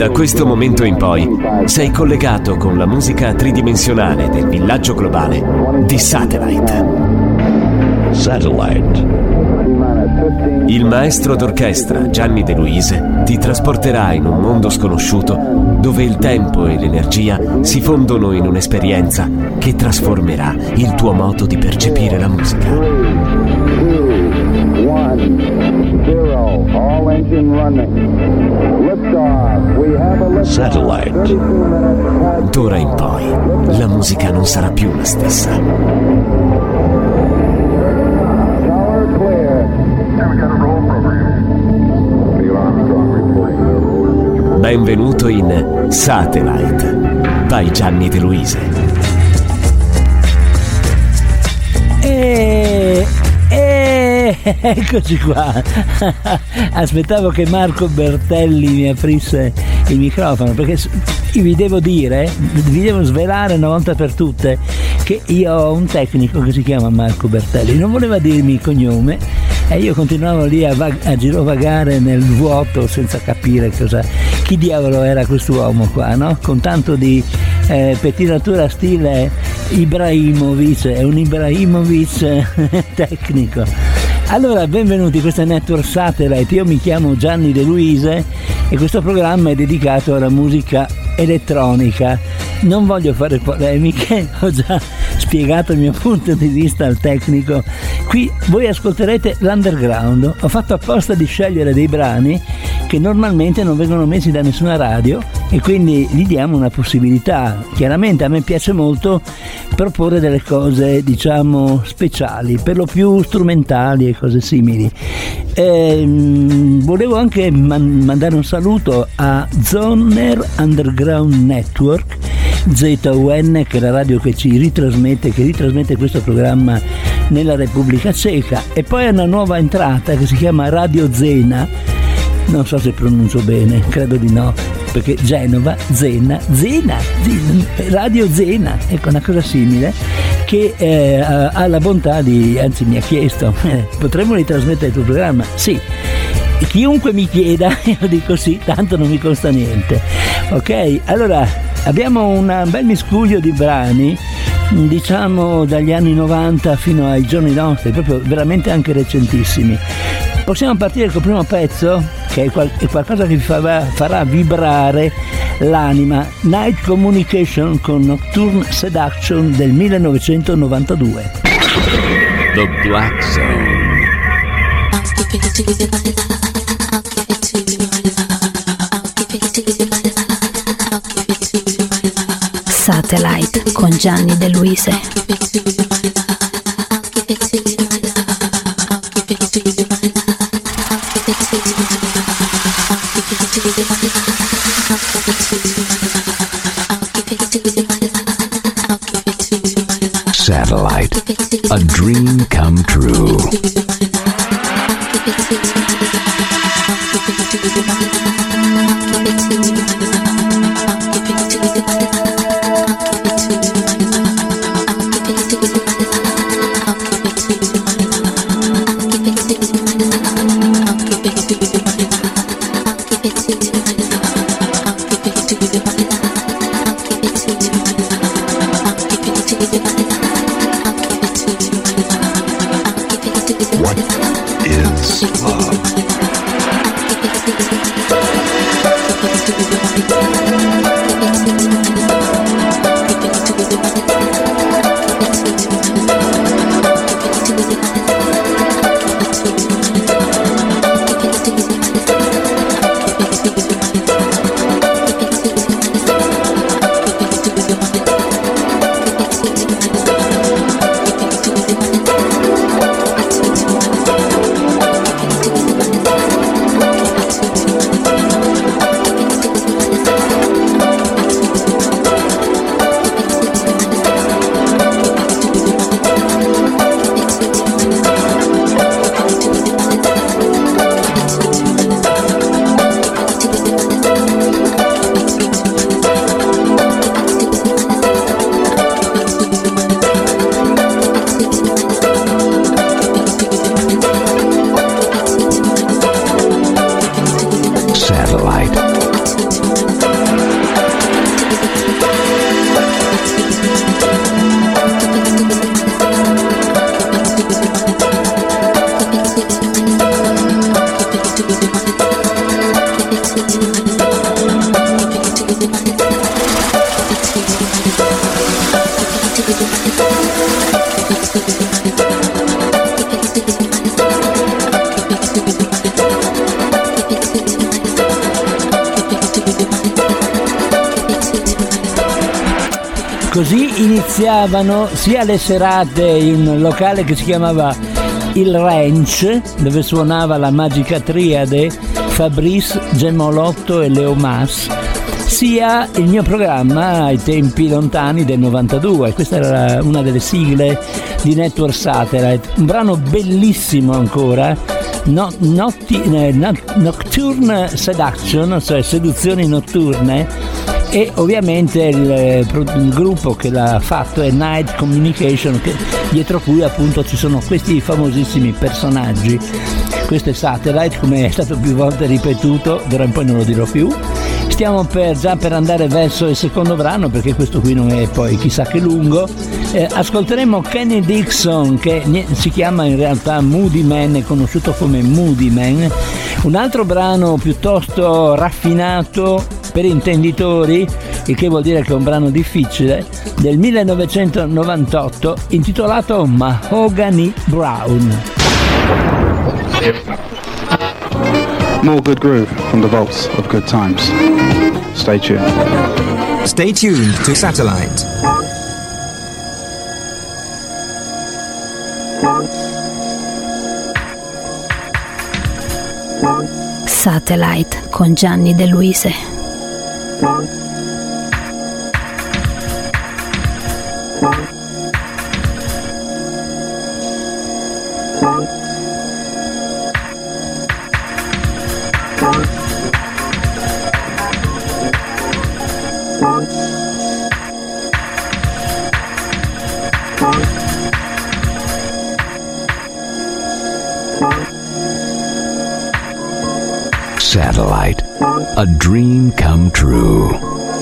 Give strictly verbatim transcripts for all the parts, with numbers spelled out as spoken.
Da questo momento in poi sei collegato con la musica tridimensionale del villaggio globale di Satellite. Satellite. Il maestro d'orchestra Gianni De Luise ti trasporterà in un mondo sconosciuto dove il tempo e l'energia si fondono in un'esperienza che trasformerà il tuo modo di percepire la musica. Satellite. D'ora in poi la musica non sarà più la stessa. Benvenuto in Satellite by Gianni De Luise. E, e eccoci qua. Aspettavo che Marco Bertelli mi aprisse il microfono, perché vi devo dire, vi devo svelare una volta per tutte che io ho un tecnico che si chiama Marco Bertelli. Non voleva dirmi il cognome e io continuavo lì a, vag- a girovagare nel vuoto senza capire cosa, chi diavolo era quest'uomo qua, no? Con tanto di eh, pettinatura stile Ibrahimovic, è un Ibrahimovic tecnico. Allora, benvenuti, questo è Network Satellite, io mi chiamo Gianni De Luise e questo programma è dedicato alla musica elettronica. Non voglio fare polemiche, ho già spiegato il mio punto di vista al tecnico. Qui voi ascolterete l'underground. Ho fatto apposta di scegliere dei brani che normalmente non vengono messi da nessuna radio e quindi gli diamo una possibilità. Chiaramente a me piace molto proporre delle cose, diciamo, speciali, per lo più strumentali e cose simili. Ehm, volevo anche man- mandare un saluto a Zoner Underground Network, Z U N, che è la radio che ci ritrasmette, che ritrasmette questo programma nella Repubblica Ceca, e poi una nuova entrata che si chiama Radio Zena, non so se pronuncio bene, credo di no, perché Genova, Zena, Zena, Zena Radio Zena, ecco, una cosa simile, che eh, ha la bontà di, anzi mi ha chiesto, eh, potremmo ritrasmettere il tuo programma? Sì. Chiunque mi chieda, io dico sì, tanto non mi costa niente. Ok, allora abbiamo un bel miscuglio di brani, diciamo dagli anni novanta fino ai giorni nostri, proprio veramente anche recentissimi. Possiamo partire col primo pezzo, che è, qual- è qualcosa che vi farà, farà vibrare l'anima. Night Communication con Nocturne Seduction del millenovecentonovantadue. The Black Zone. Satellite con Gianni De Luise. Satellite. A dream come true. What is love? Così iniziavano sia le serate in un locale che si chiamava Il Ranch, dove suonava la magica triade Fabrice, Gemolotto e Leo Mas, sia il mio programma ai tempi lontani del novantadue. Questa era una delle sigle di Network Satellite, un brano bellissimo ancora, no, notti, eh, Nocturne Seduction, cioè seduzioni notturne. E ovviamente il, il gruppo che l'ha fatto è Night Communication, che, dietro cui appunto ci sono questi famosissimi personaggi. Questo è Satellite, come è stato più volte ripetuto, d'ora in poi non lo dirò più. Stiamo per, già per andare verso il secondo brano, perché questo qui non è poi chissà che lungo. Eh, ascolteremo Kenny Dixon, che si chiama in realtà Moody Man, è conosciuto come Moody Man. Un altro brano piuttosto raffinato per intenditori, il che vuol dire che è un brano difficile, del millenovecentonovantotto, intitolato Mahogany Brown. More good groove from the vaults of good times. Stay tuned. Stay tuned to Satellite. Satellite con Gianni De Luise. Satellite, a dream come true.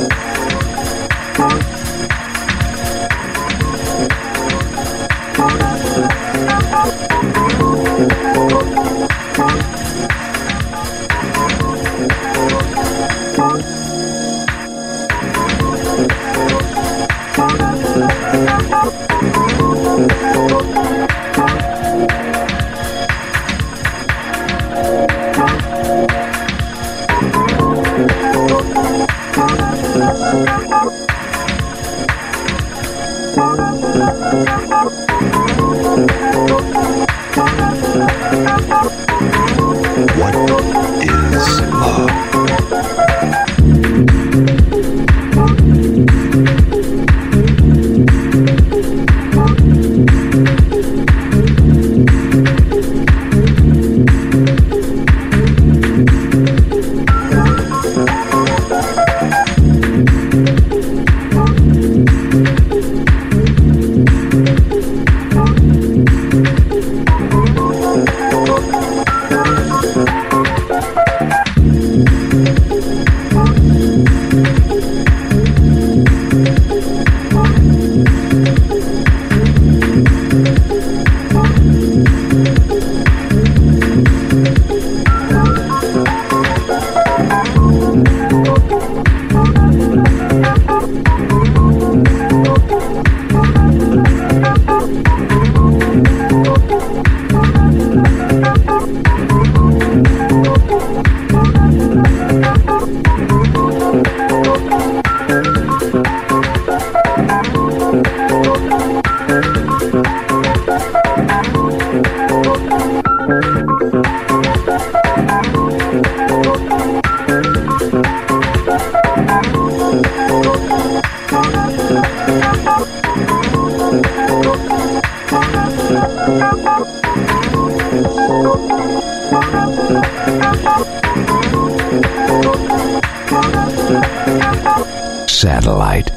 Satellite.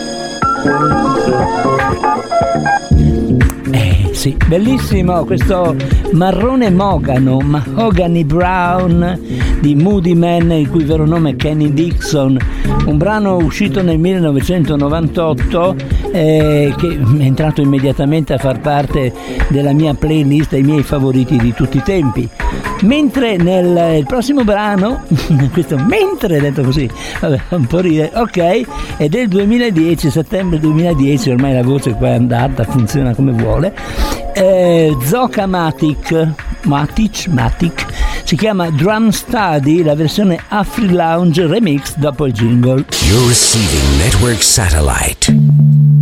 Eh sì, bellissimo questo marrone mogano, Mahogany Brown di Moody Man, il cui vero nome è Kenny Dixon, un brano uscito nel millenovecentonovantotto eh, che è entrato immediatamente a far parte della mia playlist dei miei favoriti di tutti i tempi. Mentre nel il prossimo brano, questo mentre detto così, vabbè, un po' ride, ok, è del duemiladieci, settembre duemiladieci, ormai la voce qua è andata, funziona come vuole. eh, Zoka Matic, Matic, Matic, si chiama Drum Study, la versione Afri Lounge remix dopo il jingle. You're receiving Network Satellite.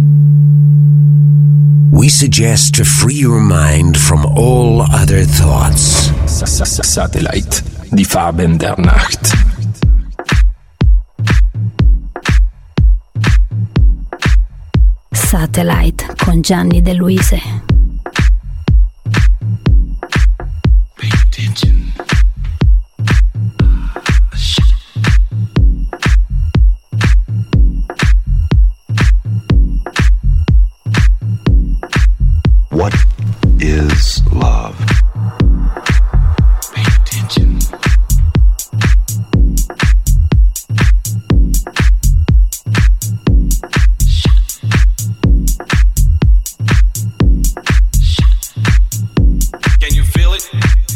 we suggest to free your mind from all other thoughts. Satellite di Faben der Nacht. Satellite con Gianni De Luise. Pay attention. What is love? Pay attention. Can you feel it?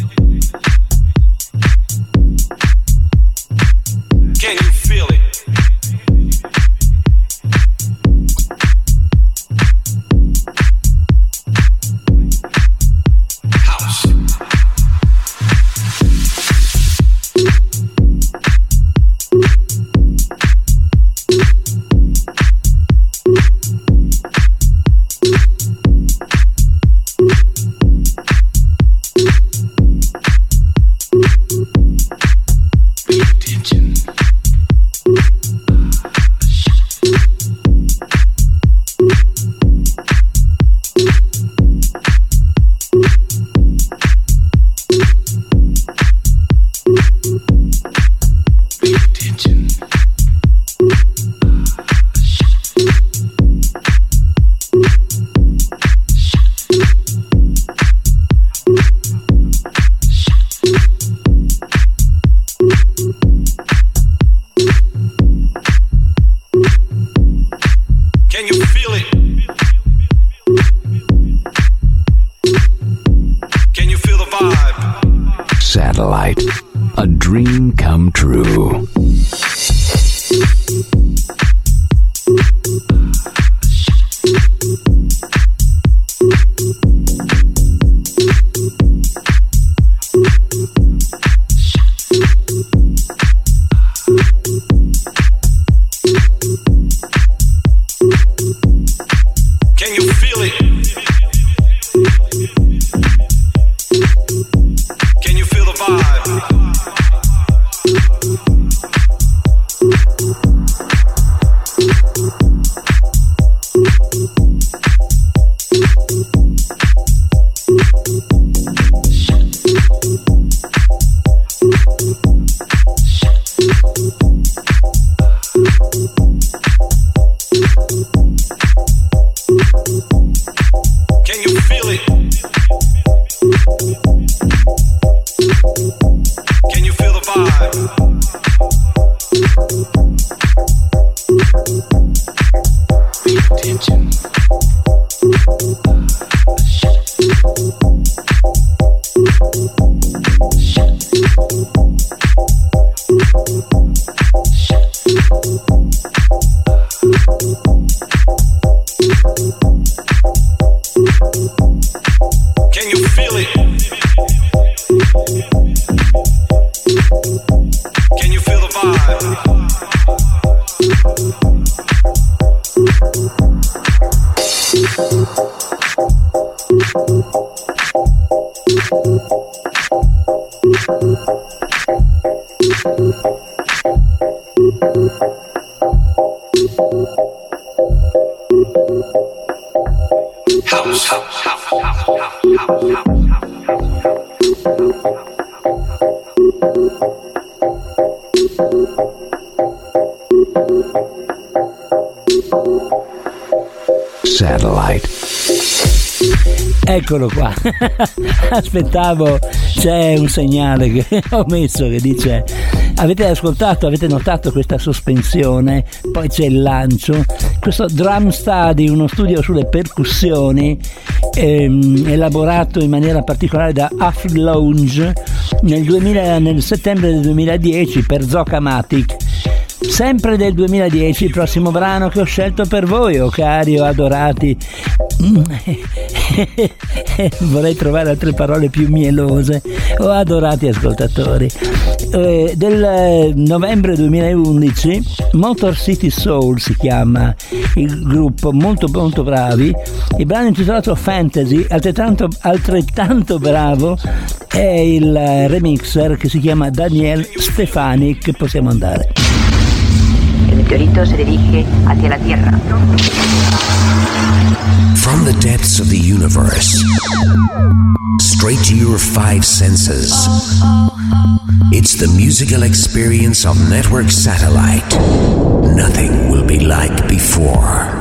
Can you feel it? Satellite, a dream come true. Can you feel it? Can you feel the vibe? Can you feel it? Can you feel the vibe? Pay attention. Can you feel it? Can you feel the vibe? House, house, house, house, house, house. Satellite. Eccolo qua. Aspettavo, c'è un segnale che ho messo che dice: avete ascoltato, avete notato questa sospensione, poi c'è il lancio. Questo Drum Study, uno studio sulle percussioni, ehm, elaborato in maniera particolare da Huff Lounge nel, duemila, nel settembre del duemiladieci per Zocamatic. Sempre del duemiladieci, il prossimo brano che ho scelto per voi, o cari o adorati. Vorrei trovare altre parole più mielose. O adorati ascoltatori. eh, del novembre duemilaundici, Motor City Soul si chiama il gruppo, molto molto bravi. Il brano intitolato Fantasy, altrettanto, altrettanto bravo è il remixer che si chiama Daniel Stefanic. Possiamo andare. El meteorito se dirige hacia la Tierra. From the depths of the universe, straight to your five senses, it's the musical experience of Network Satellite. Nothing will be like before.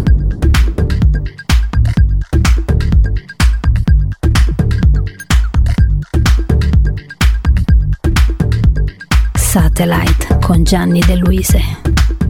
Satellite con Gianni De Luise.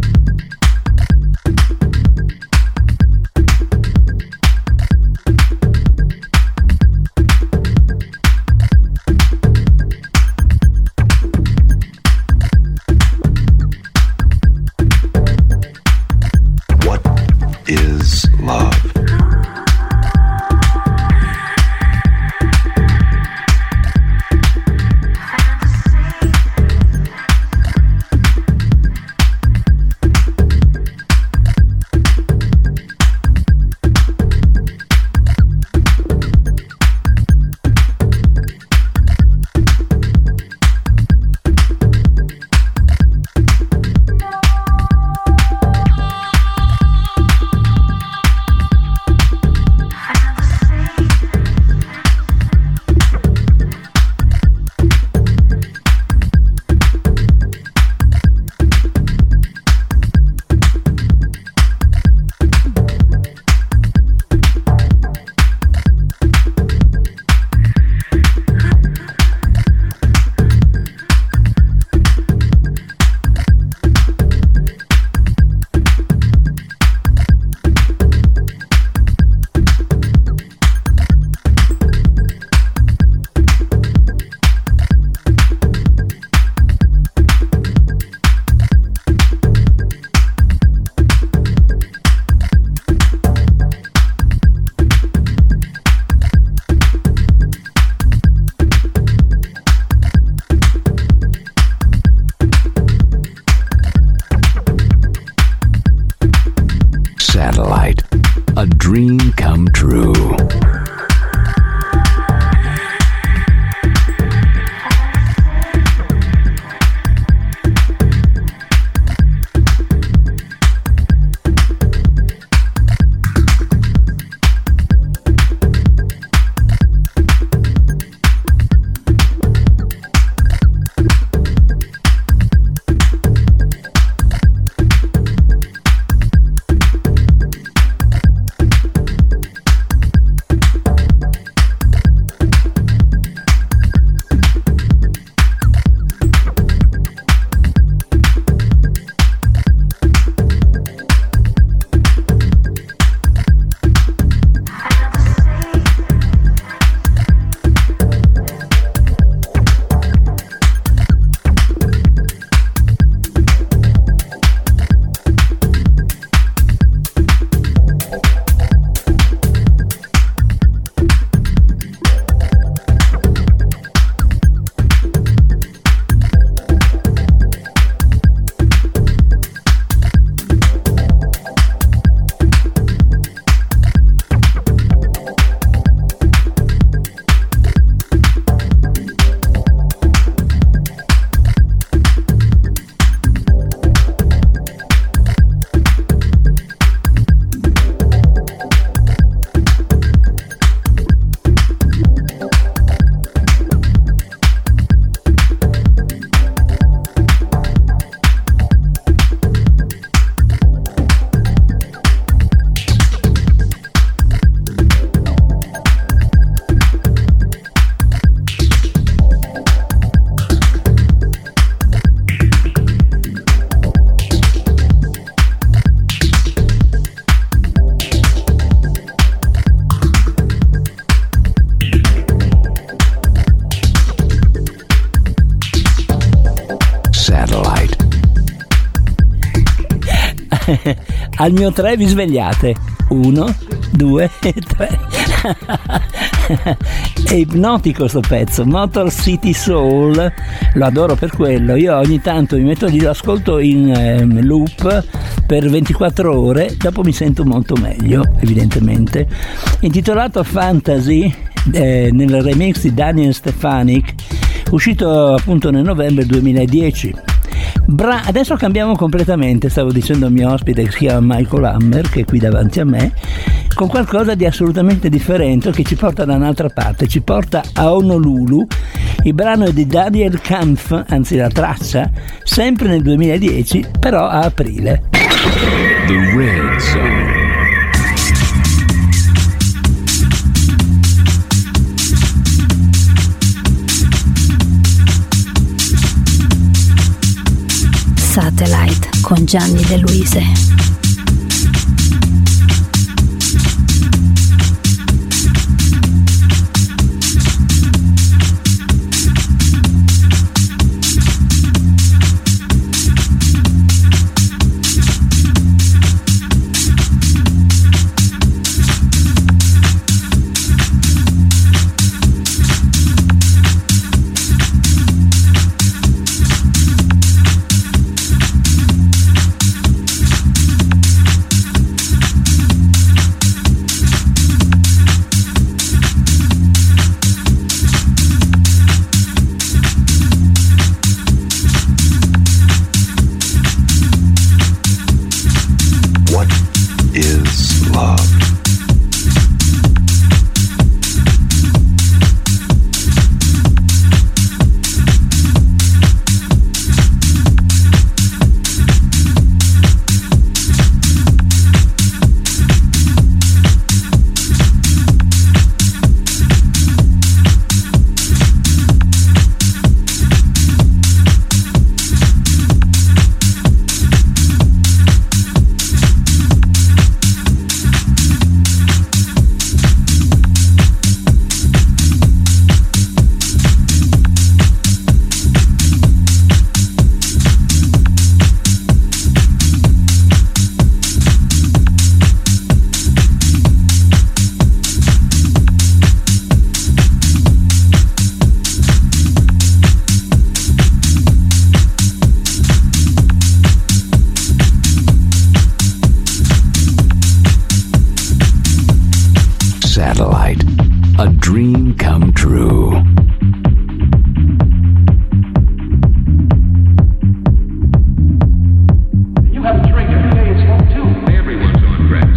Satellite, a dream come true. Al mio tre vi svegliate. Uno, due, tre. è ipnotico sto pezzo, Motor City Soul, lo adoro per quello. Io ogni tanto mi metto lì, lo ascolto in eh, loop per ventiquattro ore, dopo mi sento molto meglio, evidentemente. Intitolato Fantasy, eh, nel remix di Daniel Stefanik, uscito appunto nel novembre duemiladieci. Bra- adesso cambiamo completamente, stavo dicendo al mio ospite che si chiama Michael Hammer, che è qui davanti a me, con qualcosa di assolutamente differente che ci porta da un'altra parte, ci porta a Honolulu. Il brano è di Daniel Kampf, anzi la traccia, sempre nel duemiladieci, però a aprile. The Red Zone. Satellite con Gianni De Luise. Satellite, a dream come true. You have a drink every day, it's fun too. Everyone's on drugs.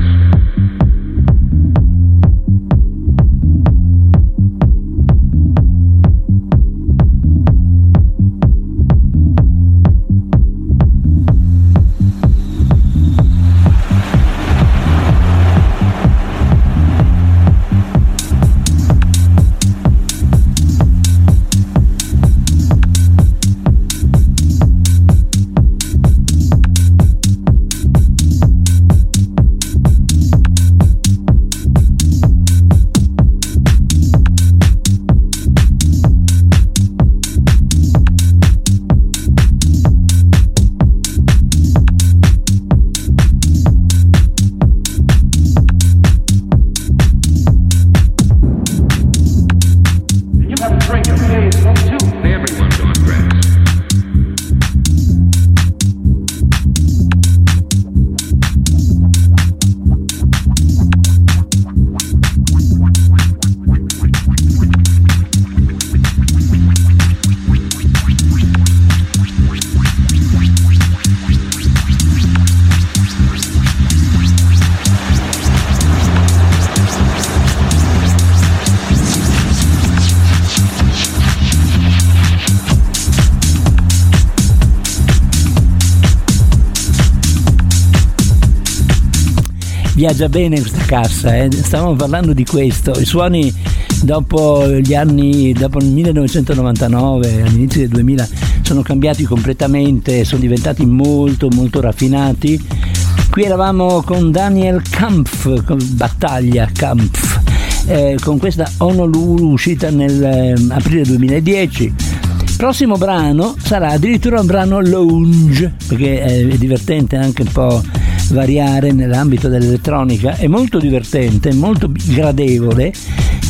Viaggia bene questa cassa, eh? Stavamo parlando di questo, i suoni dopo gli anni, dopo il millenovecentonovantanove, all'inizio del duemila, sono cambiati completamente, sono diventati molto molto raffinati. Qui eravamo con Daniel Kampf, con Battaglia Kampf, eh, con questa Honolulu uscita nell'aprile eh, duemiladieci. Prossimo brano sarà addirittura un brano lounge, perché è divertente anche un po' variare nell'ambito dell'elettronica, è molto divertente, molto gradevole.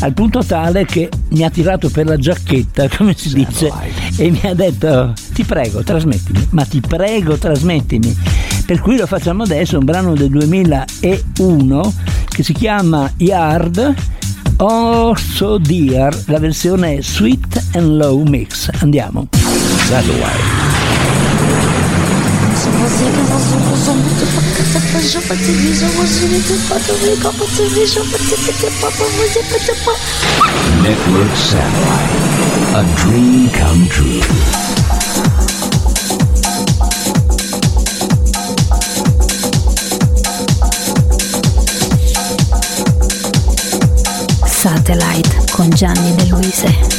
al punto tale che mi ha tirato per la giacchetta, come si dice, e mi ha detto: ti prego trasmettimi, ma ti prego trasmettimi. Per cui lo facciamo adesso, un brano del duemilauno che si chiama Yard, Oh So Dear, la versione Sweet and Low Mix. Andiamo. Satellite. Network Satellite. A dream come true. Satellite con Gianni De Luise.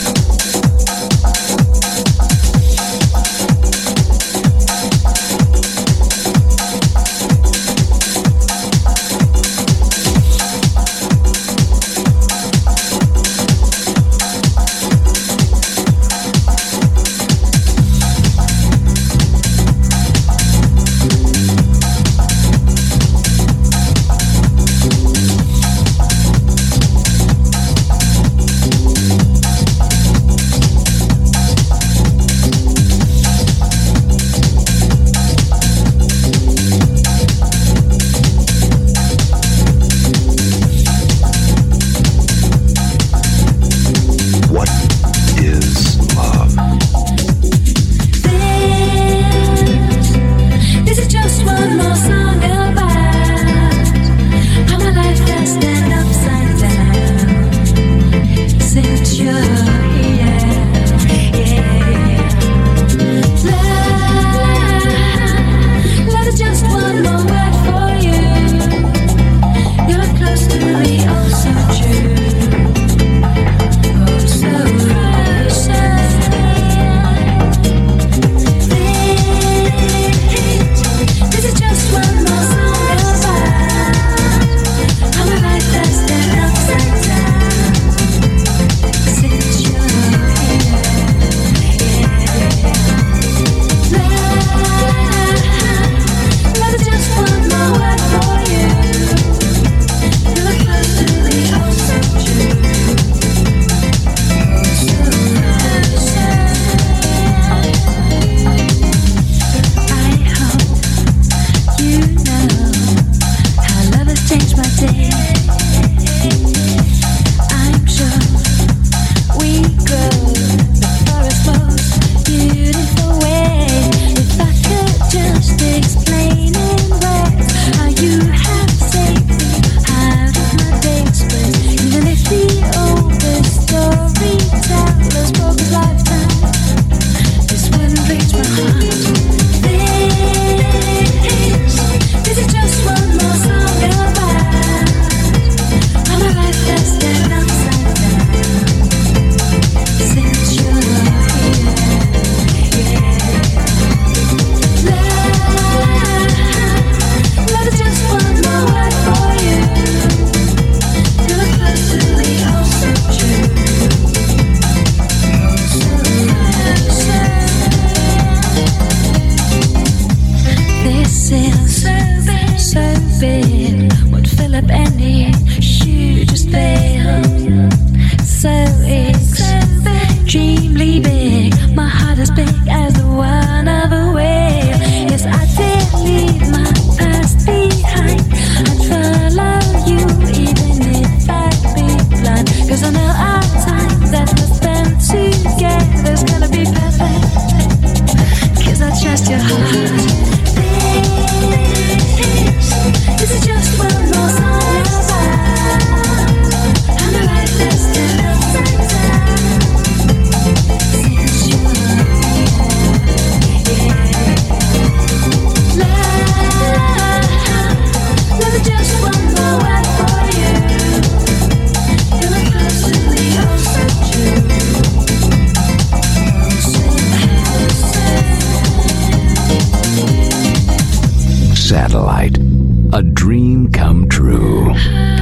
Satellite. A dream come true.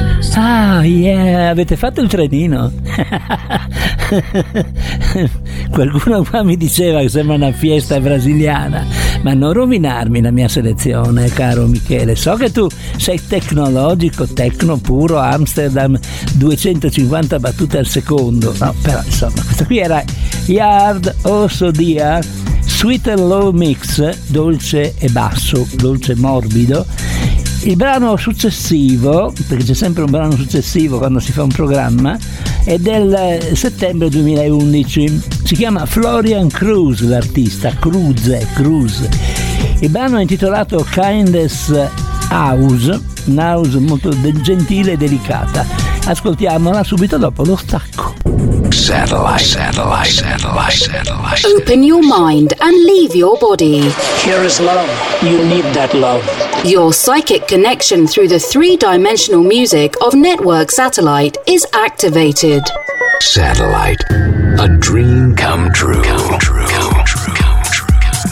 Ah, yeah, avete fatto il trenino. Qualcuno qua mi diceva che sembra una fiesta brasiliana, ma non rovinarmi la mia selezione, caro Michele. So che tu sei tecnologico, tecno puro, Amsterdam, duecentocinquanta battute al secondo, no? Però insomma, questa qui era Yard Oso Dia, Sweet and Low Mix, dolce e basso, dolce e morbido. Il brano successivo, perché c'è sempre un brano successivo quando si fa un programma, è del settembre duemilaundici. Si chiama Florian Cruz, l'artista, Cruz, Cruz. Il brano è intitolato Kindness House, una house molto gentile e delicata. Ascoltiamola subito dopo lo stacco. Satellite, satellite, satellite, satellite. Open your mind and leave your body. Here is love. You need that love. Your psychic connection through the three-dimensional music of Network Satellite is activated. Satellite, a dream come true. Come true. Come true. Come true.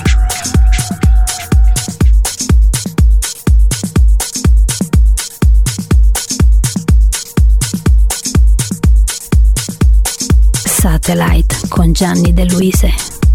Satellite con Gianni De Luise.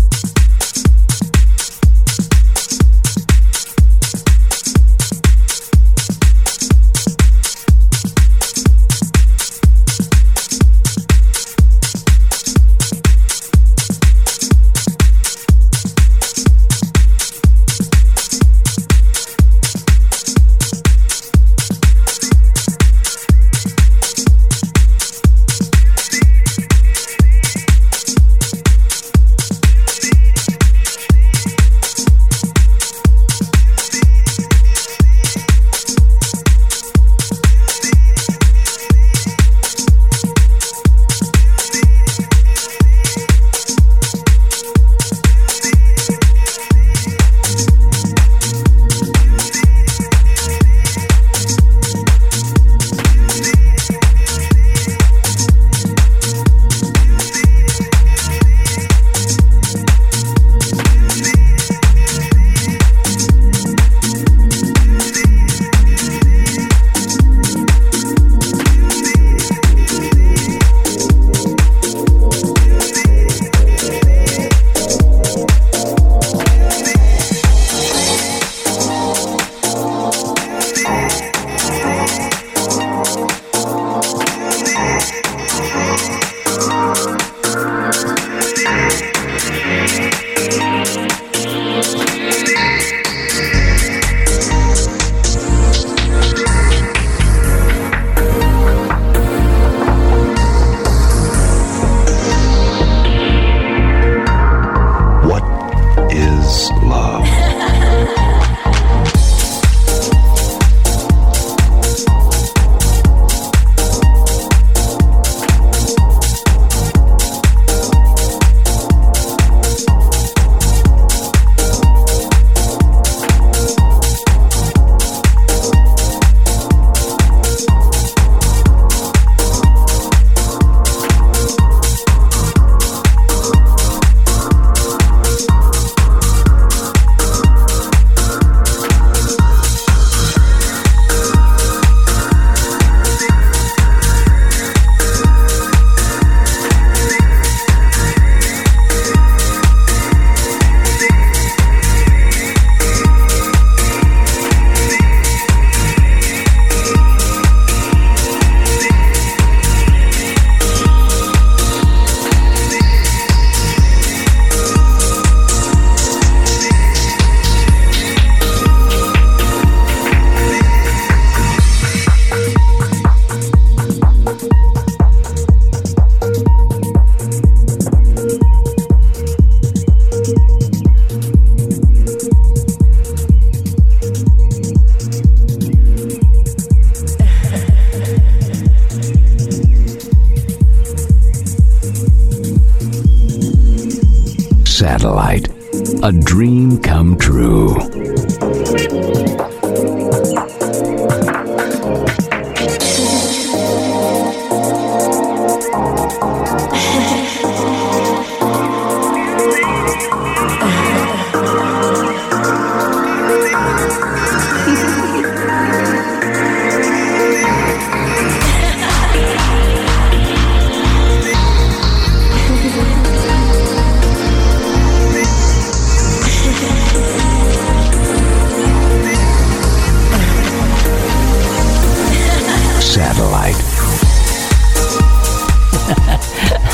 Satellite, a dream come true.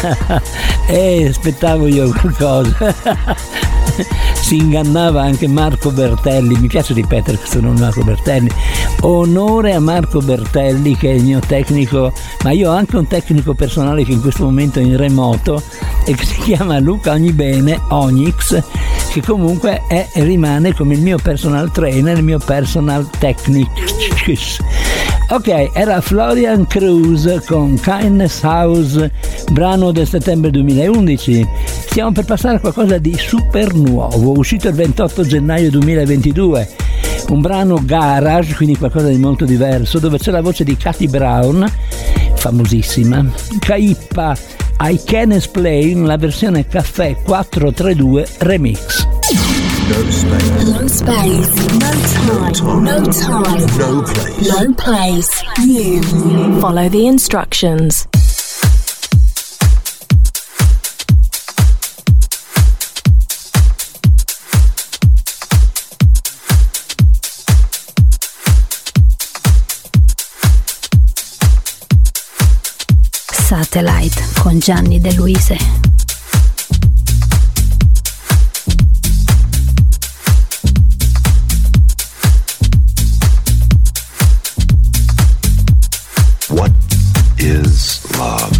E aspettavo io qualcosa. Si ingannava anche Marco Bertelli, mi piace ripetere questo nome, Marco Bertelli. Onore a Marco Bertelli, che è il mio tecnico, ma io ho anche un tecnico personale che in questo momento è in remoto e che si chiama Luca Ognibene, Ognix, che comunque è e rimane come il mio personal trainer, il mio personal technicus. Ok, era Florian Cruz con Kindness House, brano del settembre duemilaundici. Stiamo per passare a qualcosa di super nuovo, uscito il ventotto gennaio duemilaventidue. Un brano garage, quindi qualcosa di molto diverso, dove c'è la voce di Katy Brown, famosissima. Caippa, I Can Explain, la versione Caffè quattrocentotrentadue Remix. No space. No space. No time. No time. No place. No place. You follow the instructions. Satellite con Gianni De Luise. What is love?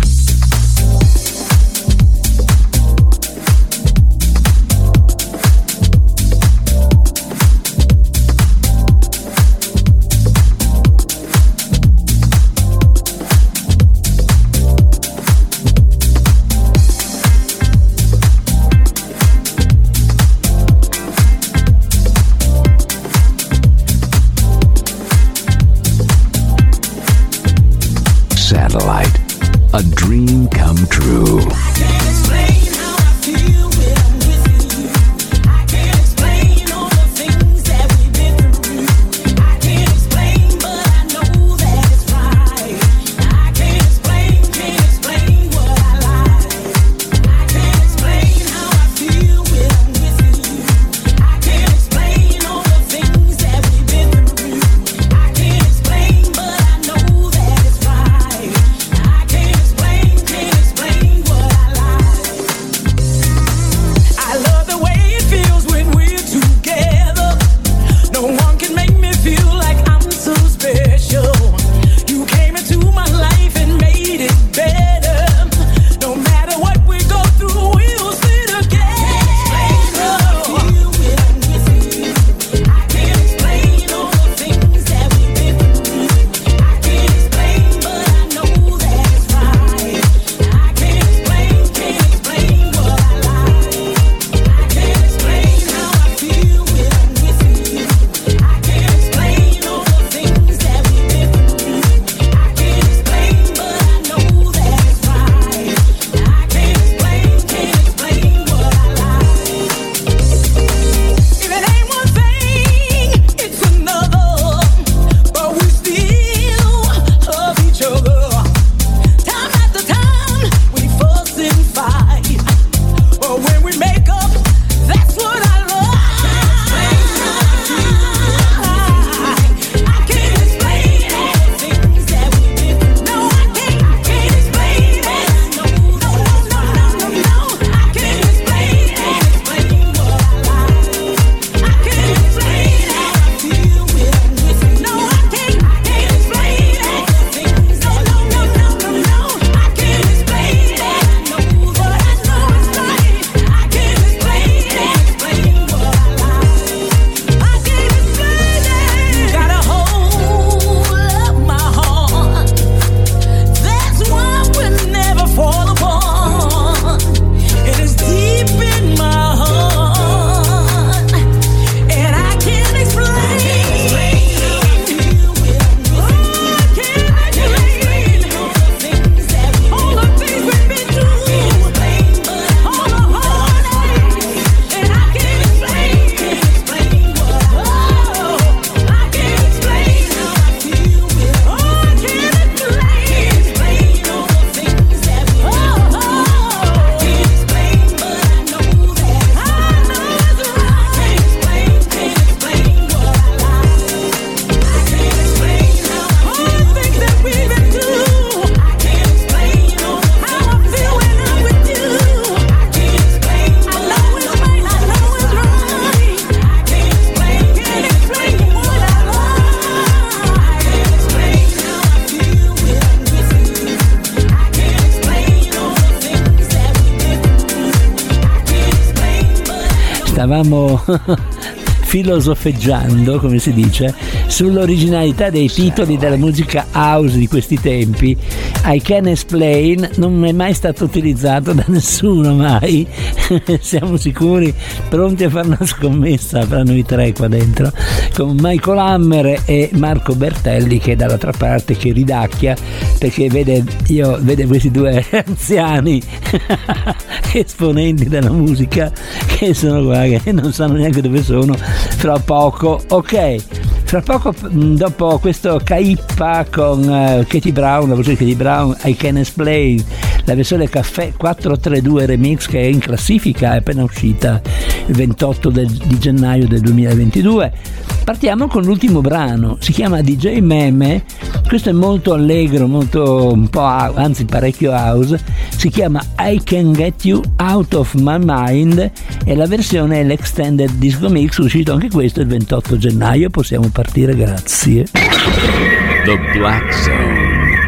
stavamo filosofeggiando, come si dice, sull'originalità dei titoli della musica house di questi tempi. I Can Explain non è mai stato utilizzato da nessuno, mai. Siamo sicuri, pronti a fare una scommessa fra noi tre qua dentro, con Michael Hammer e Marco Bertelli, che è dall'altra parte, che ridacchia perché vede, io vede questi due anziani esponenti della musica che sono qua, che non sanno neanche dove sono. Fra poco, ok, fra poco, dopo questo K-I-P-A con uh, Katie Brown, la voce di Katie Brown, I Can Explain, la versione Caffè quattrocentotrentadue Remix, che è in classifica, è appena uscita il ventotto del, di gennaio del duemilaventidue. Partiamo con l'ultimo brano, si chiama D J Meme, questo è molto allegro, molto un po', anzi parecchio house, si chiama I Can Get You Out of My Mind e la versione è l'Extended Disco Mix, uscito anche questo il ventotto gennaio. Possiamo partire, grazie. The Black Zone.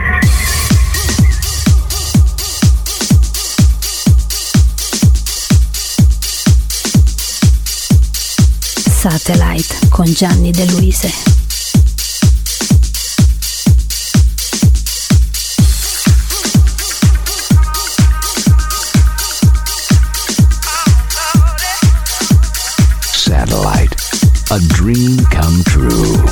Satellite con Gianni De Luise. Satellite, a dream come true.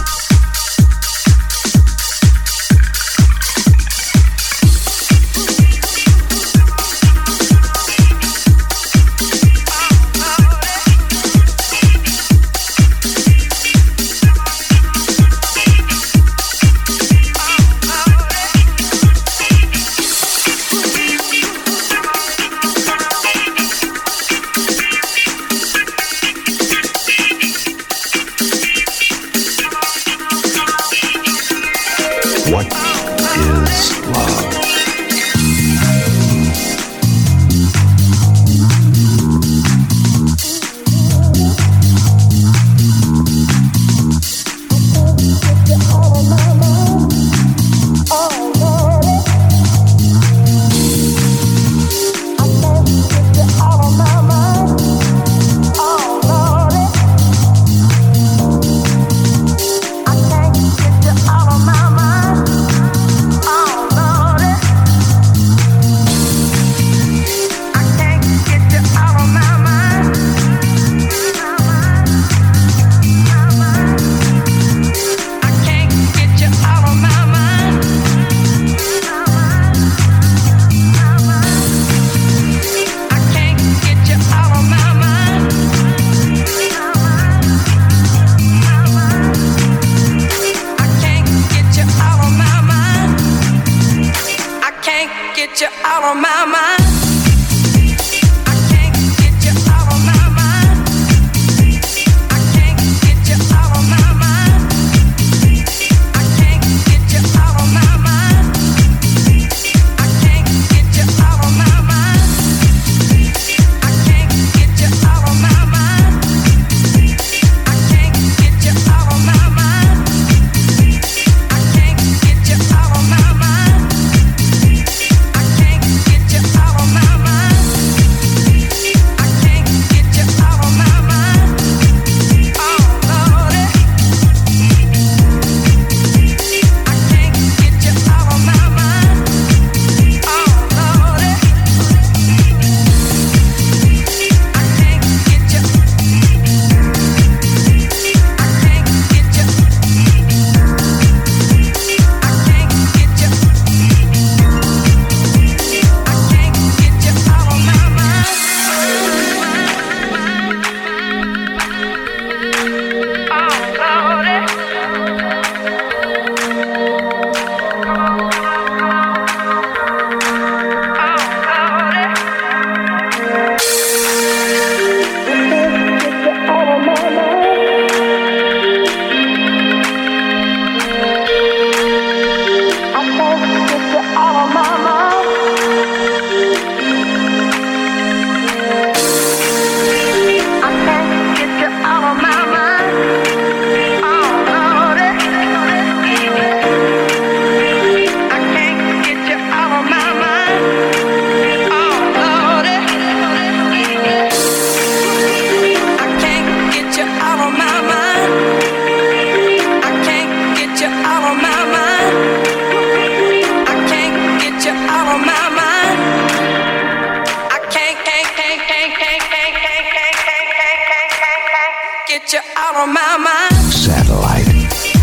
out of my mind. Satellite.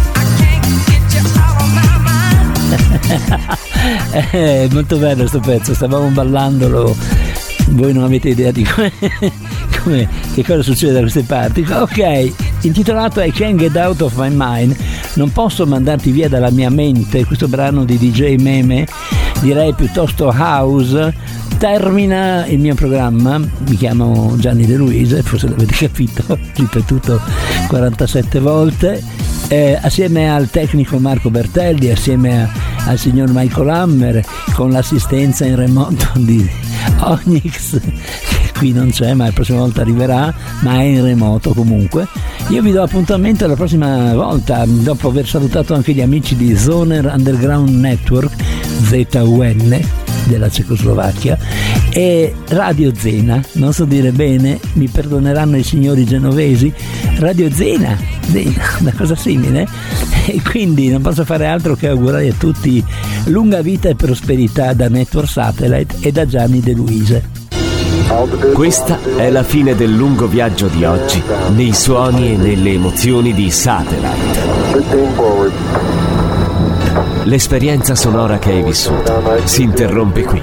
È molto bello sto pezzo, stavamo ballandolo, voi non avete idea di come, come che cosa succede da queste parti. Ok, intitolato I Can't Get Out of My Mind, non posso mandarti via dalla mia mente, questo brano di D J Meme, direi piuttosto house, termina il mio programma. Mi chiamo Gianni De Luise, forse l'avete capito, ripetuto quarantasette volte, eh, assieme al tecnico Marco Bertelli, assieme a, al signor Michael Hammer, con l'assistenza in remoto di Onyx, che qui non c'è ma la prossima volta arriverà, ma è in remoto comunque. Io vi do appuntamento la prossima volta, dopo aver salutato anche gli amici di Zoner Underground Network, Z U N, della Cecoslovacchia, e Radio Zena, non so dire bene, mi perdoneranno i signori genovesi, Radio Zena, Zena, una cosa simile, e quindi non posso fare altro che augurare a tutti lunga vita e prosperità da Network Satellite e da Gianni De Luise. Questa è la fine del lungo viaggio di oggi, nei suoni e nelle emozioni di Satellite. L'esperienza sonora che hai vissuto si interrompe qui.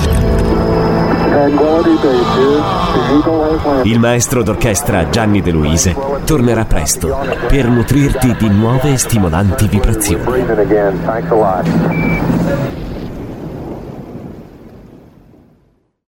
Il maestro d'orchestra Gianni De Luise tornerà presto per nutrirti di nuove e stimolanti vibrazioni.